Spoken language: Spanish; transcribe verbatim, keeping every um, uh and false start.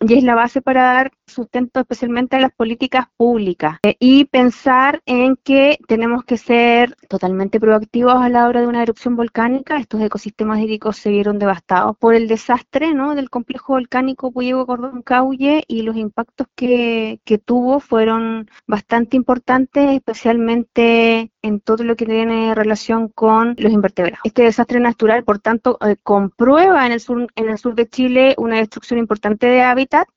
y es la base para dar sustento especialmente a las políticas públicas eh, y pensar en que tenemos que ser totalmente proactivos a la hora de una erupción volcánica. Estos ecosistemas hídricos se vieron devastados por el desastre, ¿no?, del complejo volcánico Puyehue-Cordón-Caulle, y los impactos que, que tuvo fueron bastante importantes, especialmente en todo lo que tiene relación con los invertebrados. Este desastre natural, por tanto, eh, comprueba en el sur, en el sur de Chile una destrucción importante de hábitat